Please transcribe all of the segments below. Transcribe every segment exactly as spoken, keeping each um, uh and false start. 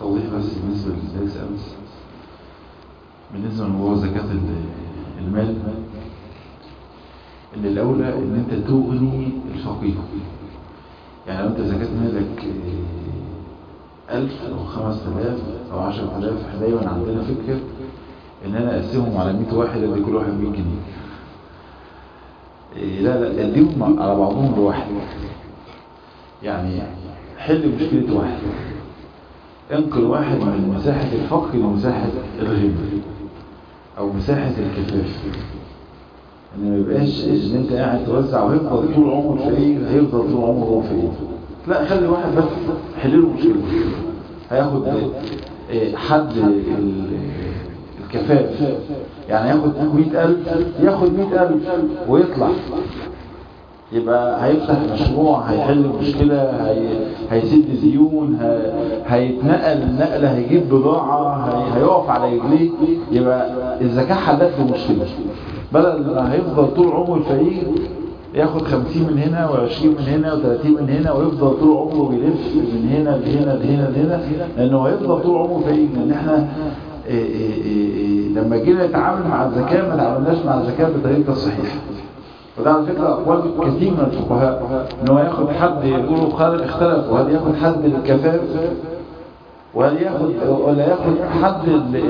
توضيح بس بالنسبة للدرس أمس، بالنسبة لموضوع زكاة المال، إن الأولى إن أنت تغني الفقير. يعني لو أنت زكاة مالك ألف أو خمس آلاف أو عشر آلاف، إحنا دايما عندنا فكرة إن أنا أقسمهم على مئة واحد أدي كل واحد مئة جنيه. لا لا، أديهم على بعضهم لواحد. يعني حل مشكلة واحد، انقل واحد من مساحة الفقر لمساحة الغنى أو مساحة الكفاف. إن ما يبقاش إن أنت قاعد توزع وهيفضل طول عمره فقير، هيفضل طول عمره فقير. لا، خلي واحد بس حل له مشكلة. هياخد حد الكفاف، يعني ياخد مئة ألف، ياخد مئة ألف ويطلع، يبقى هيفتح مشروع، هيحل مشكلة، هي... هيسد ديون، هي... هيتنقل نقلة، هيجيب بضاعة، هي... هيقف على رجليه. يبقى الزكاة حلت له مشكلة، بدل ما هيفضل طول عمره الفقير ياخد خمسين من هنا وعشرين من هنا وثلاثين من هنا ويفضل طول عمره بيلف من هنا لهنا لهنا لهنا، لأنه هيفضل طول عمره فقير. لأن احنا إيه إيه إيه لما جينا نتعامل مع الزكاة ما تعاملناش مع الزكاة بطريقة الصحيحة. وده على فكرة أقوال كثير من الفقهاء، إنه ياخد حد يقولوا اختلف، وهل ياخد حد الكفاف وهل ياخد ولا ياخد حد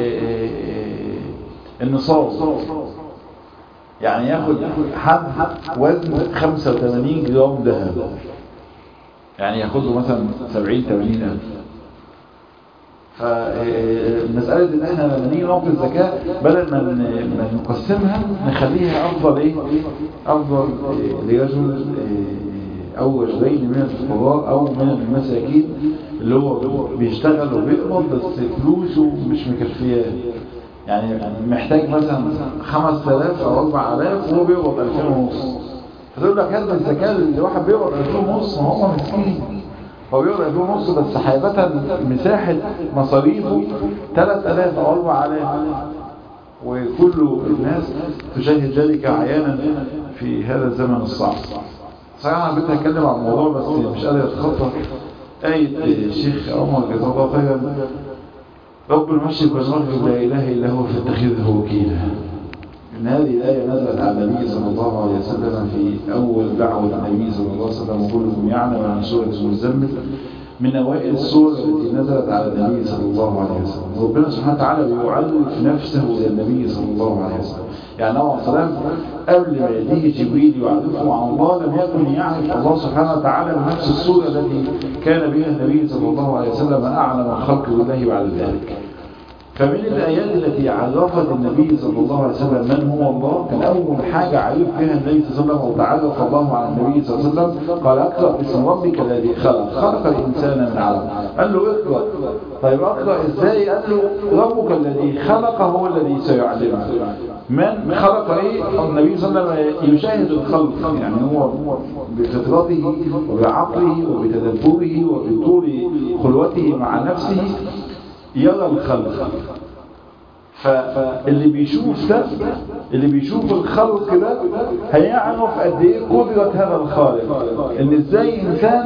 النصاب. يعني ياخد حد وزن خمسة وثمانين جرام ذهب، يعني ياخده مثلا سبعين ثمانين ألف. فمسألة ان احنا لما نيجي نعطي الزكاة بدل ما نقسمها نخليها افضل ايه افضل لرجل او رجلين من الفقراء او من المساكين اللي هو بيشتغل وبيقبض بس فلوسه مش مكفياه. يعني محتاج مثلا خمس آلاف او اربع آلاف وهو بيقبض ألفين ونص، فتقول لك هات الزكاة اللي واحد بيقبض ألفين ونص، ما هو مسكين، هو بيقرأ ألفين ونص بس حيبة مساحة مصاريفه ثلاث آلاف أو أربع آلاف، وكل الناس تشاهد ذلك عيانا في هذا الزمن الصعب. صراحة أنا بدي أتكلم عن الموضوع بس مش قادر أتخطى آية الشيخ عمر جزاه الله خيرا: رب المشرق والمغرب لا إله إلا هو فاتخذه وكيلا. إن هذه الآية نزلت على النبي صلى الله عليه وسلم في أول دعوة النبي صلى الله عليه وسلم، وكلكم يعلم من سورة المزمل، من أوائل السور التي نزلت على النبي صلى الله عليه وسلم. ربنا سبحانه وتعالى بيعرف نفسه إلى النبي صلى الله عليه وسلم. يعني هو السلام قبل ما يأتيه جبريل يعرفه عن الله لم يكن يعرف الله سبحانه وتعالى بنفس الصورة التي كان بها النبي صلى الله عليه وسلم أعلم الخلق بالله بعد ذلك. فمن الآيات التي عرفت النبي صلى الله عليه وسلم من هو الله، كان أول حاجة عرف فيها النبي صلى الله عليه وسلم وتعرف الله على النبي صلى الله عليه وسلم قال: اقرأ باسم ربك الذي خلق، خلق الإنسان من علق. قال له اقرأ. طيب اقرأ ازاي؟ قال له ربك الذي خلق هو الذي سيعلمك. من خلق ايه؟ النبي صلى الله عليه وسلم يشاهد الخلق، يعني هو بفطرته وبعقله وبتدبره وبطول خلوته مع نفسه يرى الخلق. فاللي بيشوف ده، اللي بيشوف الخلق ده هيعرف قد ايه قدرة هذا الخالق. ان ازاي انسان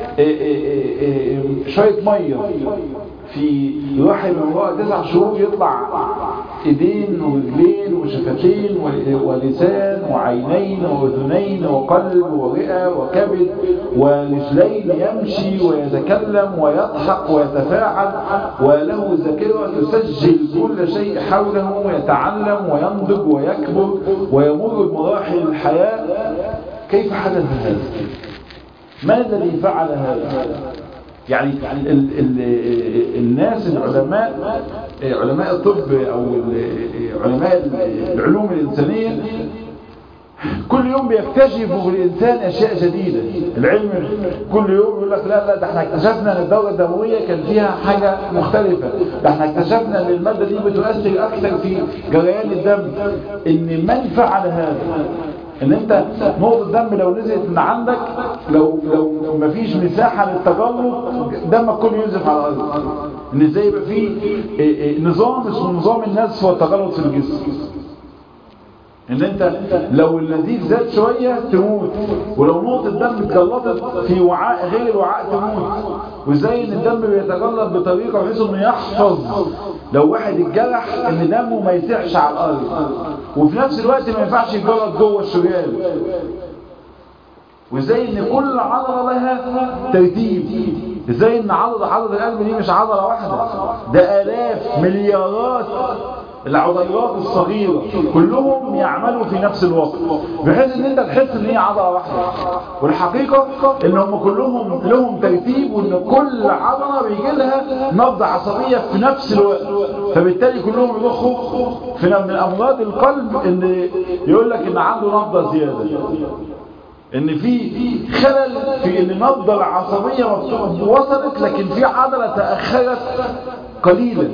شوية مية في رحم امرأة تسع شهور يطلع ايدين ورجلين وشفتين ولسان وعينين واذنين وقلب ورئة وكبد ورجلين، يمشي ويتكلم ويضحك ويتفاعل، وله ذاكرة تسجل كل شيء حوله، ويتعلم وينضج ويكبر ويمر بمراحل الحياة. كيف حدث هذا؟ ما الذي فعل هذا؟ يعني ال ال الناس العلماء، علماء الطب أو علماء العلوم الإنسانية كل يوم بيكتشفوا في الإنسان أشياء جديدة. العلم كل يوم يقول لك لا لا ده احنا اكتشفنا أن الدورة الدموية كان فيها حاجة مختلفة، ده احنا اكتشفنا أن المادة دي بتؤثر أكثر في جريان الدم. إن من فعل هذا؟ ان انت نقطة دم لو نزلت من عندك، لو لو مفيش مساحة للتجلط دمك كله ينزف على الارض. ان ازاي يبقى فيه نظام اسمه نظام النزف والتجلط في الجسم. ان انت لو النزيف زاد شوية تموت، ولو نقطة دم اتجلطت في وعاء غير الوعاء تموت. وازاي ان الدم بيتجلط بطريقة بحيث انه يحفظ لو واحد اتجرح ان دمه ما يسيحش على الارض، وفي نفس الوقت ما ينفعش يتجلط جوه الشريان. وازاي ان كل عضلة لها ترتيب، ازاي ان عضلة عضلة القلب دي مش عضلة واحدة، ده آلاف مليارات العضلات الصغيرة كلهم يعملوا في نفس الوقت، بحيث ان انت تحس ان هي عضلة واحدة. والحقيقة ان هم كلهم لهم ترتيب، وان كل عضلة بيجي لها نبضة عصبية في نفس الوقت، فبالتالي كلهم يضخوا في من امراض القلب ان يقول لك ان عنده نبضة زيادة، ان في خلل في ان النبضة العصبية وصلت لكن في عضلة تأخرت قليلا.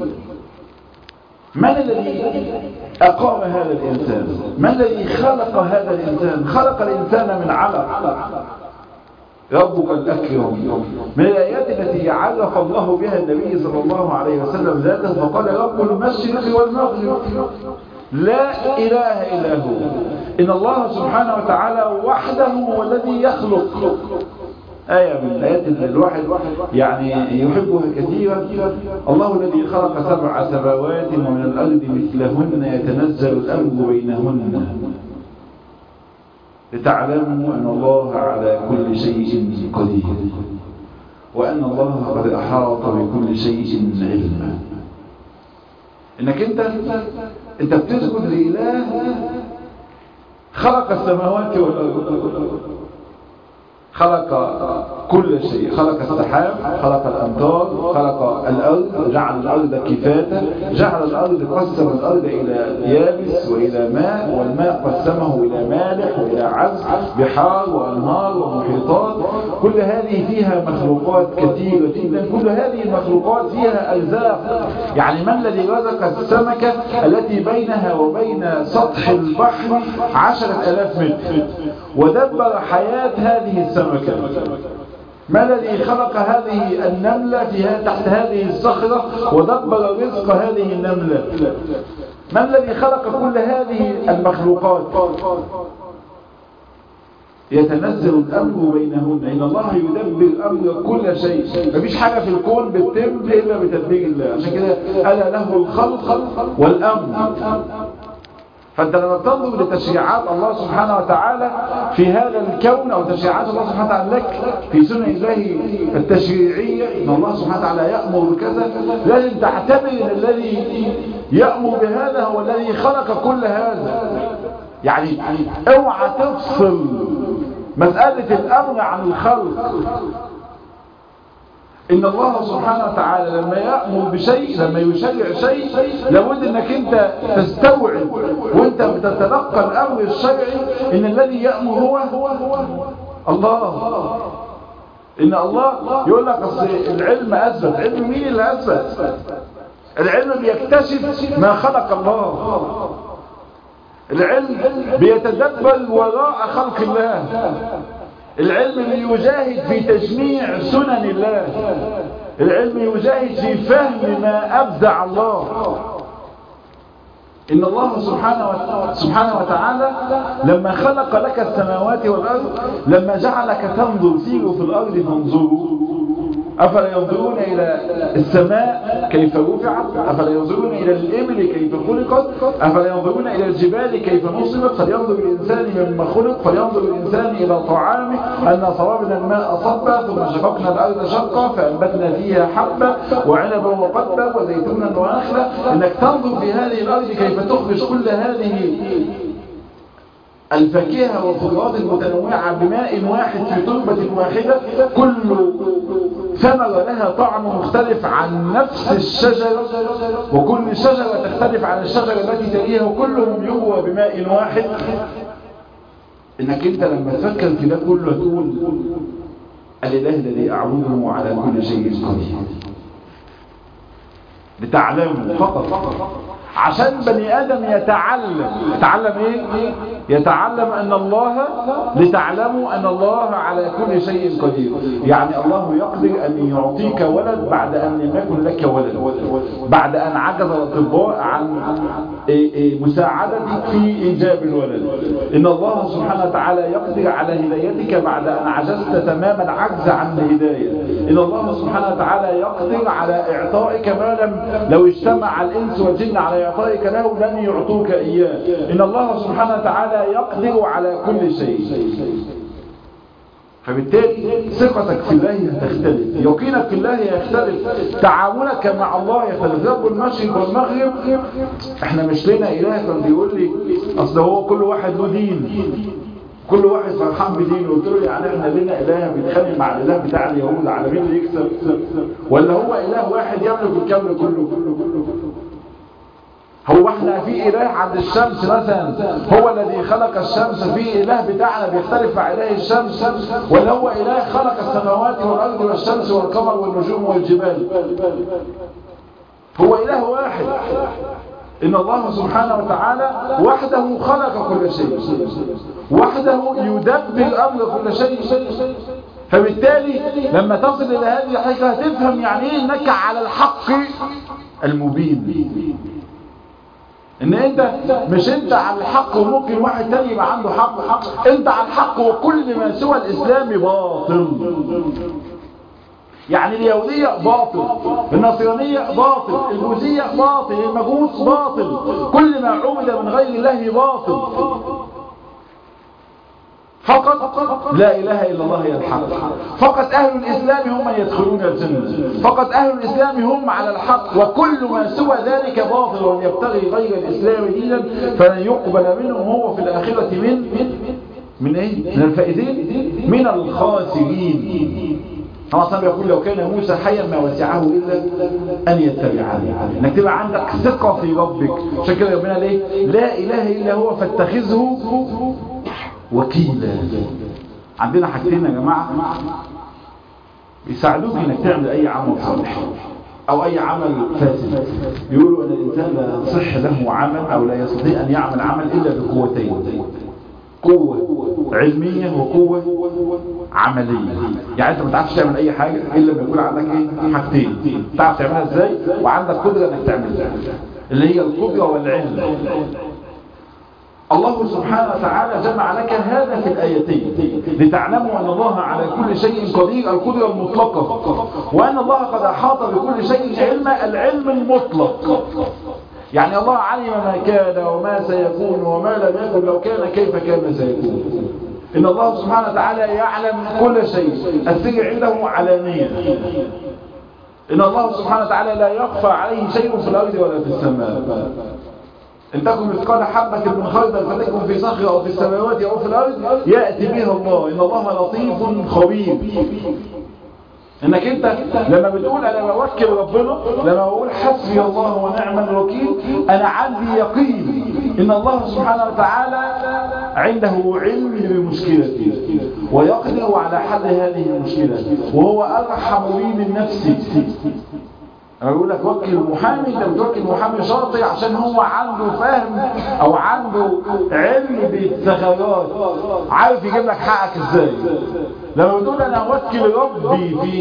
من الذي أقام هذا الإنسان؟ من الذي خلق هذا الإنسان؟ خلق الإنسان من علق. ربك الأكرم. من الآيات التي عرف الله بها النبي صلى الله عليه وسلم ذاته فقال رب المشرق والمغرب لا إله إلا هو. إن الله سبحانه وتعالى وحده هو الذي يخلق. آية من الآيات اللي الواحد يعني يحبها كثيرا. الله الذي خلق سبع سماوات ومن الأرض مثلهن يتنزل الأمر بينهن لتعلموا أن الله على كل شيء قدير وأن الله قد أحاط بكل شيء علما. إنك أنت أنت بتسجد لإله خلق السماوات والأرض، خلق كل شيء، خلق السحاب، خلق الأمطار، خلق الأرض، جعل الأرض كفاتا، جعل الأرض قسم الأرض إلى يابس وإلى ماء، والماء قسمه إلى مالح وإلى عذب، بحار وأنهار ومحيطات. كل هذه فيها مخلوقات كثيرة جدا، كل هذه المخلوقات فيها أرزاق. يعني من الذي رزق السمكة التي بينها وبين سطح البحر عشرة آلاف متر ودبر حياة هذه السمكة؟ ما الذي خلق هذه النملة فيها تحت هذه الصخرة ودبر رزق هذه النملة؟ ما الذي خلق كل هذه المخلوقات؟ يتنزل الأمر بينهن. إن الله يدبر أمر كل شيء. مفيش حاجة في الكون بتتم إلا بتدبير الله. عشان كده ألا له الخلق والأمر. فأنت لما تنظر لتشريعات الله سبحانه وتعالى في هذا الكون أو تشريعات الله سبحانه وتعالى لك في سنن الله التشريعية، إن الله سبحانه وتعالى يأمر بكذا، لازم تعتبر أن الذي يأمر بهذا هو الذي خلق كل هذا. يعني اوعى تفصل مسألة الأمر عن الخلق. إن الله سبحانه وتعالى لما يأمر بشيء، لما يشرع شيء، لابد أنك أنت تستوعب وأنت بتتلقى الأمر الشرعي إن الذي يأمر هو الله. إن الله يقول لك أصل العلم أثبت. علم مين اللي أثبت؟ العلم بيكتشف ما خلق الله. العلم بيتدبر وراء خلق الله. العلم يجاهد في تجميع سنن الله. العلم يجاهد في فهم ما أبدع الله. إن الله سبحانه وتعالى لما خلق لك السماوات والأرض، لما جعلك تنظر سيروا في الأرض فانظروا أفلا ينظرون إلى السماء كيف رفعت، أفلا ينظرون إلى الإبل كيف خلقت، أفلا ينظرون إلى الجبال كيف نصبت، فلينظر الإنسان مما خلق، فلينظر الإنسان إلى طعامه أن صببنا الماء صبا ثم شققنا الأرض شقا فأنبتنا فيها حبا وعنبا وقضبا وزيتونا ونخلا. إنك تنظر في هذه الأرض كيف تخرج كل هذه الفاكهة والخضروات المتنوعة بماء واحد في تربة واحدة، كل ثمرة لها طعم مختلف عن نفس الشجرة، وكل شجرة تختلف عن الشجرة التي تليها، وكلهم يروى بماء واحد. إنك أنت لما تفكر في ده كله تقول الإله الذي أعبده على كل شيء قدير، لتعلموا فقط عشان بني آدم يتعلم. يتعلم ايه؟ يتعلم ان الله، لتعلموا ان الله على كل شيء قدير. يعني الله يقدر ان يعطيك ولد بعد ان لم يكن لك ولد، بعد ان عجز الاطباء عن مساعدتك في ايجاب الولد. ان الله سبحانه وتعالى يقدر على هدايتك بعد ان عجزت تمام العجز عن الهداية. ان الله سبحانه وتعالى يقدر على اعطائك ما لم لو اجتمع الانس والجن على اعطائك له لن يعطوك اياه. ان الله سبحانه وتعالى يقدر على كل شيء. فبالتالي ثقتك في الله تختلف، يقينك في الله يختلف، تعاملك مع الله يختلف. رب المشرق والمغرب، احنا مش لنا اله كان بيقول لي اصل هو كل واحد له دين، كل واحد فرحان بدينه. قلت له يعني احنا لنا اله بيتخانق مع الاله بتاع اليهود على مين اللي يكسب، ولا هو اله واحد يملك الكون كله كله كله؟ هو احنا في اله عند الشمس مثلا هو الذي خلق الشمس، في اله بتاعنا بيختلف مع اله الشمس، ولا هو اله خلق السماوات والارض والشمس والقمر والنجوم والجبال؟ هو اله واحد. ان الله سبحانه وتعالى وحده خلق كل شيء، وحده يدبر امر كل شيء. فبالتالي لما تصل الى هذه الحقيقه هتفهم يعني ايه انك على الحق المبين. ان انت مش انت على الحق وممكن واحد تاني يبقى عنده حق، حق انت على الحق وكل ما سوى الاسلام باطل. يعني اليهودية باطل، النصرانية باطل، البوذية باطل، المجوس باطل، كل ما عبد من غير الله باطل. فقط لا إله إلا الله هي الحق. فقط أهل الإسلام هم من يدخلون الجنة، فقط أهل الإسلام هم على الحق، وكل ما سوى ذلك باطل. ومن يبتغي غير الإسلام دينا فلن يقبل منه وهو في الآخرة من من إيه؟ من الفائزين، من الخاسرين. الله صلى يقول لو كان موسى حيا ما وسعه إلا أن يتبعني. انك تبقى عندك ثقة في ربك. عشان كده ربنا ليه لا إله إلا هو فاتخذه وكيلا. عندنا حاجتين يا جماعة يساعدوك انك تعمل اي عمل صالح او اي عمل فاسد. يقولوا ان الانسان لا يصح له عمل او لا يستطيع ان يعمل عمل الا بقوتين، قوة علمية وقوة عملية. يعني انت ما تعرفش تعمل اي حاجة الا لما يكون عندك ايه حاجتين تعرف تعملها ازاي وعندك قدرة انك تعملها، اللي هي القدرة والعلم. الله سبحانه وتعالى جمع لك هذا في الآيتين لتعلموا أن الله على كل شيء قدير، القدرة المطلقة، وأن الله قد أحاط بكل شيء علما، العلم المطلق. يعني الله علم ما كان وما سيكون وما لم يكن، لو كان كيف كان سيكون. إن الله سبحانه وتعالى يعلم كل شيء، السر عنده علانية. إن الله سبحانه وتعالى لا يخفى عليه شيء في الأرض ولا في السماء. إن تكن مثقال حبة من خردل فتكن في صخرة أو في السماوات أو في الأرض يأتي بها الله. إن الله لطيف خبير. إنك أنت لما بتقول أنا بوكل ربنا، لما بقول حسبي الله ونعم الوكيل، أنا عندي يقين إن الله سبحانه وتعالى عنده علم بمشكلتي ويقدر على حل هذه المشكلة، وهو أرحم بي من نفسي. أنا بقول لك وكل محامي، انت بتوكل محامي شرطي عشان هو عنده فهم او عنده علم بالثغرات، عارف يجيب لك حقك ازاي. لما بتقول انا اوكل ربي في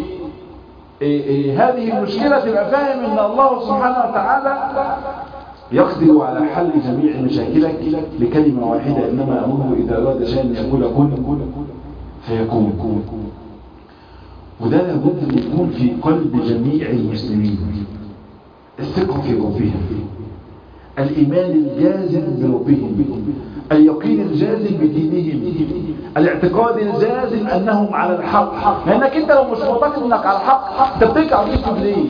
إيه إيه هذه المشكلة، تبقى فاهم ان الله سبحانه وتعالى يقدر على حل جميع مشاكلك لكلمة واحدة، انما امره اذا اراد شيئا ان يقول كن فيكون. وده لابد ان يكون في قلب جميع المسلمين، الثقة في ربهم، الإيمان الجازم بربهم، اليقين الجازم بدينهم، الاعتقاد الجازم أنهم على الحق. لأنك أنت لو مش معتقد أنك على الحق، أنت بترجع وتكتب ليه؟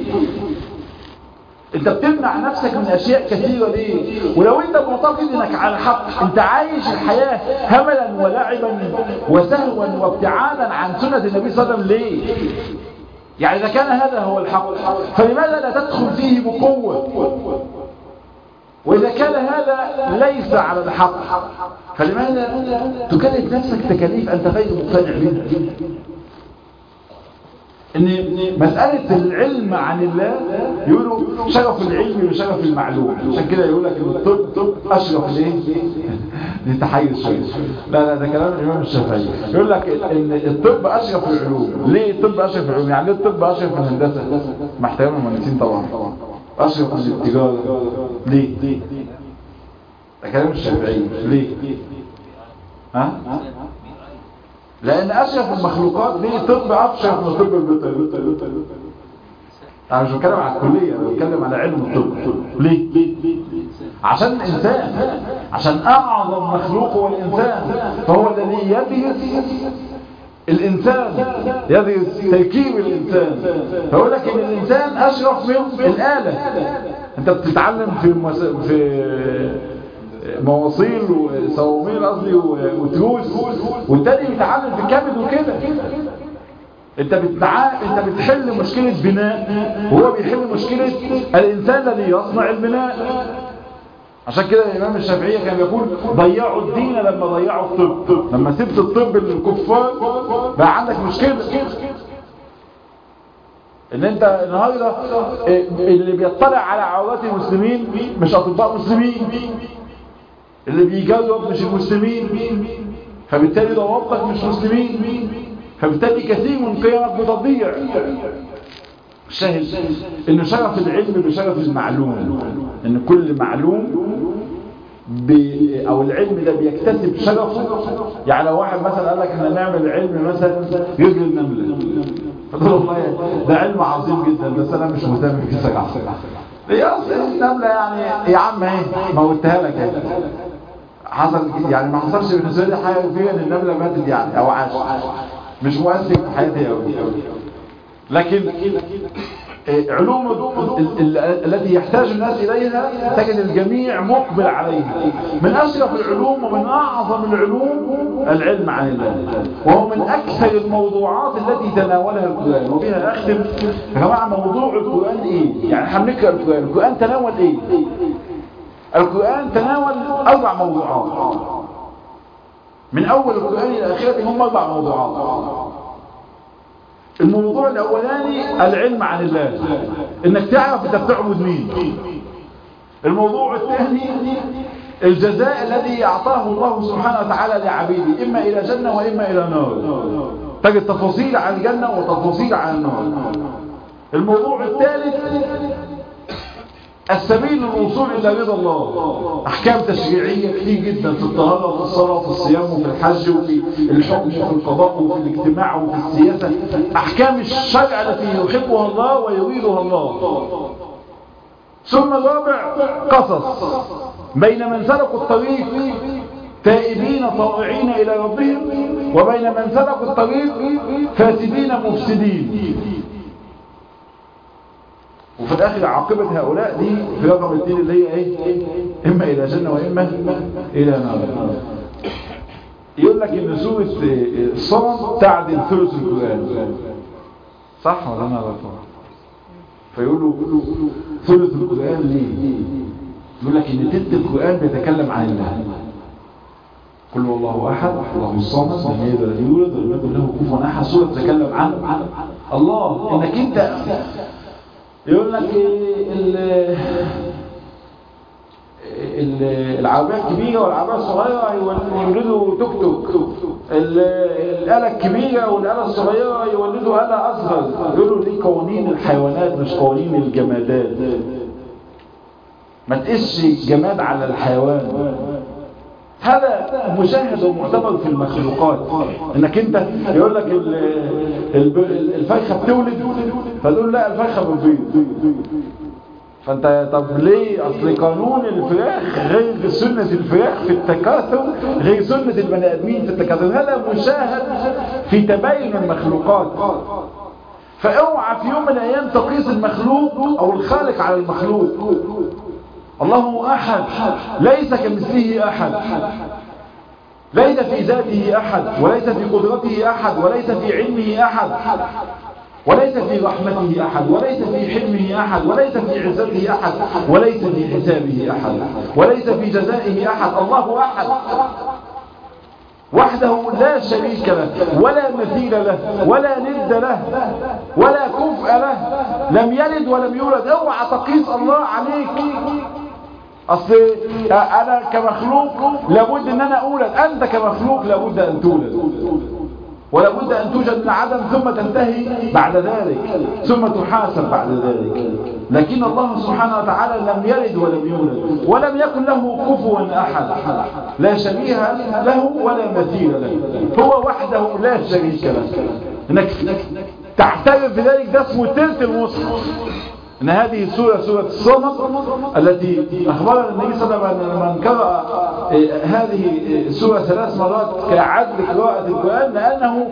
انت بتمنع نفسك من اشياء كثيرة ليه؟ ولو انت معتقد انك على الحق، انت عايش الحياة هملا ولعبا وسهوا وابتعادا عن سنة النبي صلى الله عليه وسلم ليه؟ يعني اذا كان هذا هو الحق فلماذا لا تدخل فيه بقوة؟ واذا كان هذا ليس على الحق فلماذا تكلف نفسك تكاليف انت غير مقتنع بها؟ ان مسألة العلم عن الله يقولوا شرف العلم وشرف المعلوم، عشان كده يقول لك ان الطب اشرف الايه؟ لتحيز شويه. لا لا ده كلام الامام الشافعي، يقول لك ان الطب اشرف العلوم. ليه الطب اشرف العلوم؟ يعني ليه الطب اشرف من الهندسه؟ مع احترام المهندسين طبعا. اشرف من التجاره ليه؟ ده كلام الشافعي. ليه؟ ها؟ لأن أشرف المخلوقات ليه طب أشرف من طب البيطري. أنا مش بتكلم على الكلية، أنا بتكلم على علم الطب. ليه؟ عشان الإنسان، عشان أعظم مخلوق هو الإنسان، فهو الذي يدرس الإنسان، يدرس تركيب الإنسان. فأقول لك إن الإنسان أشرف من الآلة. أنت بتتعلم في مس... في مواصيل وصواميل قصدي وتروس، والتاني بيتعلم في الكبد وكده. انت بتتع... انت بتحل مشكلة بناء وهو بيحل مشكلة الانسان الذي يصنع البناء. عشان كده الامام الشافعي كان بيقول ضيعوا الدين لما ضيعوا الطب. لما سبت الطب للكفار بقى عندك مشكلة ان انت النهارده اللي بيطلع على عورات المسلمين مش اطباء مسلمين، اللي بيجاوب مش المسلمين، فبالتالي ضوابطك مش مسلمين، فبالتالي كثير من قيمك بتضيع. الشاهد ان شرف العلم بشرف المعلوم، ان كل معلوم ب... او العلم ده بيكتسب شرفه. يعني لو واحد مثلا قال لك احنا نعمل علم مثلا رجل النمله، فتقول والله ده علم عظيم جدا بس انا مش مهتم بيه صراحه. هي اصل النمله يعني يا عم اهي موتها لك اهي، حصل يعني ما حصلش بالنسبه لي حاجه فيها ان النمله ماتت يعني او عاشت، مش مؤثر في حياتي قوي. لكن علوم التي يحتاج الناس اليها تجد الجميع مقبل عليها. من اشرف العلوم ومن اعظم العلوم العلم عن الله، وهو من اكثر الموضوعات التي تناولها القرآن. وبها اختم يا جماعه، موضوع القرآن ايه؟ يعني احنا بنقرا القرآن، القرآن تناول ايه؟ القرآن تناول اربع موضوعات، من اول القرآن الى اخره هم اربع موضوعات. الموضوع الاولاني العلم عن الله، انك تعرف انت بتعبد مين. الموضوع الثاني الجزاء الذي اعطاه الله سبحانه وتعالى لعبيده، اما الى جنة واما الى نار، تجد تفاصيل عن الجنة وتفاصيل عن النار. الموضوع الثالث السبيل للوصول الى رضا الله، احكام تشريعيه كتير جدا في الطهاره وفي الصلاه وفي الصيام وفي الحج وفي الحكم وفي القضاء وفي الاجتماع وفي السياسه، احكام الشرع التي يحبها الله ويريدها الله. ثم الرابع قصص بين من سلكوا الطريق تائبين طائعين الى ربهم، وبين من سلكوا الطريق فاسدين مفسدين. وفي الاخر عاقبة هؤلاء دي في رقم الاثنين اللي هي ايه؟ اما الى جنة واما الى نار. يقول لك ان سورة الصمد تعدل ثلث القرآن، صح ولا انا غلطان؟ فيقولوا ثلث القرآن ليه؟ يقول لك ان تلت القرآن بيتكلم عن الله. قل هو الله احد الله الصمد لم يلد ولم يولد ولم يكن له كفوا احد. سورة تتكلم عن الله، انك انت يقول لك العربية الكبيرة والعربية الصغيرة يولدوا توك توك، الآلة الكبيرة والآلة الصغيرة يولدوا آلة أصغر. يقولوا دي قوانين الحيوانات مش قوانين الجمادات. ما تقسش جماد على الحيوان، هذا مشاهد ومعتبر في المخلوقات. انك انت يقول لك الفرخه بتولد، فتقول لا الفرخه بتبيض. فانت طب ليه؟ اصل قانون الفراخ غير سنه الفراخ في التكاثر غير سنه البني ادمين في التكاثر. هذا مشاهد في تباين المخلوقات. فاوعى في يوم من الايام تقيس المخلوق او الخالق على المخلوق. الله احد ليس كمثله احد، ليس في ذاته احد، وليس في قدرته احد، وليس في علمه احد، وليس في رحمته احد، وليس في حلمه احد، وليس في عزته احد، وليس في حسابه احد، وليس في جزائه احد. الله احد. وحده لا شريك له ولا مثيل له ولا ند له ولا كفء له، لم يلد ولم يولد. اوعى تقيس الله عليك. اصل انا كمخلوق لابد ان انا اولد، انت كمخلوق لابد ان تولد، ولابد ان توجد من عدم ثم تنتهي بعد ذلك، ثم تحاسب بعد ذلك. لكن الله سبحانه وتعالى لم يلد ولم يولد ولم يكن له كفوا احد، لا شبيه له ولا مثيل له، هو وحده لا شريك له. انك تعترف بذلك ده اسمه تلت المصحف. ان هذه السورة سورة الصمد التي اخبرنا النبي صلى الله عليه وسلم من قرأ هذه السورة ثلاث مرات كعدل قراءة القرآن، لانه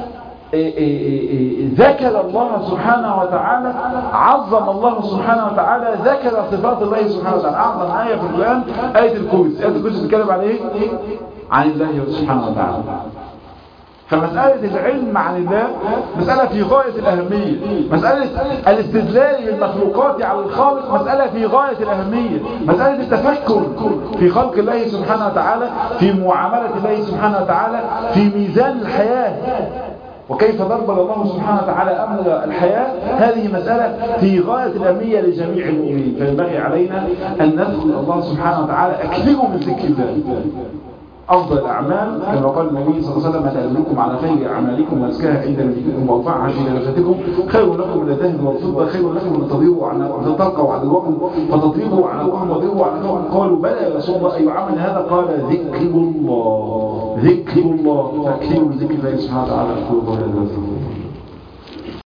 ذكر الله سبحانه وتعالى، عظم الله سبحانه وتعالى، ذكر صفات الله سبحانه وتعالى. اعظم آية في القرآن آية الكرسي. آية الكرسي بتتكلم عن ايه؟ عن الله سبحانه وتعالى. فمسألة العلم عن الله مسألة في غاية الأهمية. مسألة الاستدلال بالمخلوقات على الخالق مسألة في غاية الأهمية. مسألة التفكر في خلق الله سبحانه وتعالى، في معاملة الله سبحانه وتعالى، في ميزان الحياة، وكيف ضرب الله سبحانه وتعالى أمر الحياة. هذه مسألة في غاية الأهمية لجميع المؤمنين. فينبغي علينا أن نذكر الله سبحانه وتعالى. أكثروا من ذكر الله. أفضل الأعمال كما قال النبي صلى الله عليه وسلم: أدلكم على خير أعمالكم وأزكاها عند نبيكم وأرفعها في درجاتكم، خير لكم من الذهب والفضة، خير لكم من تضيعوا عن تلقوا عدوكم فتضربوا عنكم وتضربوا عنكم. قالوا: بلى يا رسول الله، أي عمل هذا؟ قال: ذكر الله. ذكر الله. فأكثروا من ذكر الله سبحانه وتعالى. أقول قولي هذا.